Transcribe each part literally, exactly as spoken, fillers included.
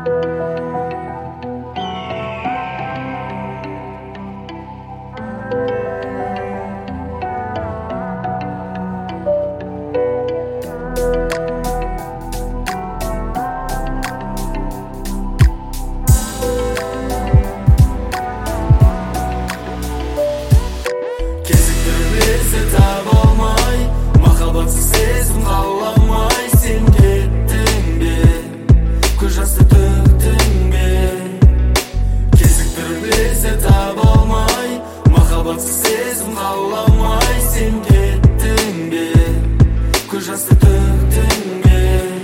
Сезім қаламай сен кеттің бе, көз жасты төктің бе.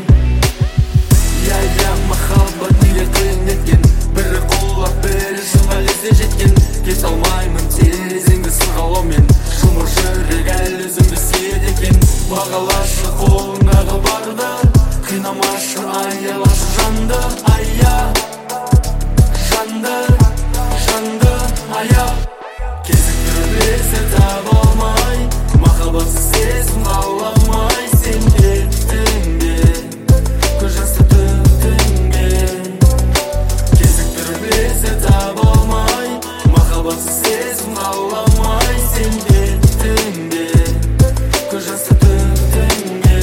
Я-я, махаббат неге қиын еткен, бірі қолап бірі шыңға лезде жеткен. Кете алмаймын тезіңді сырғалаумен, жұмыр жүрек әлі өзіңді сүйеді екен. Бағалашы қолыңдағы барды, қинамашы аялашы жанды. Ая, жанды, жанды ая. Кезіктіріп леззат таба алмай, махаббатсыз сезім қаламай сен кеттің бе, көз жасты төктің бе. Кезіктіріп леззат таба алмай, махаббатсыз сезім қаламай сен кеттің бе, көз жасты төктің бе.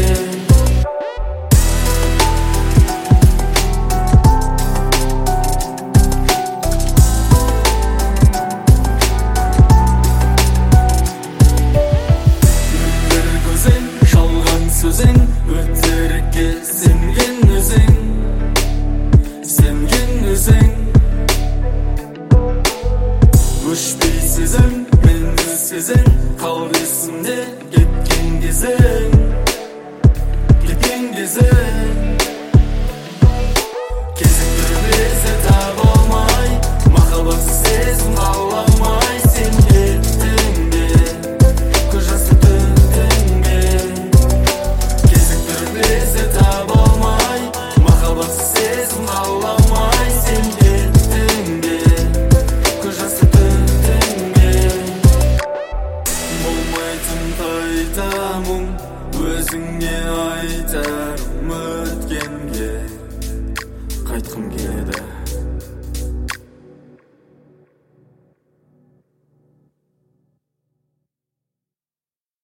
Сөзің өтірікке сенген өзің, сенген өзің. Өшпей сезім, мені сезің, қалды есімде кеткен кезің, кеткен кезің. Кезіктіріп леззат таба алмай, махаббатсыз сезім қаламай сен кеттің бе, көз жасты төктің бе. Леззат таба алмай, махаббатсыз сезім қаламай сен кеттің бе, көз жасты төктің бе. Болмайтын қайта мұң, өзіңе айтарым өткенге, қайтқым келеді.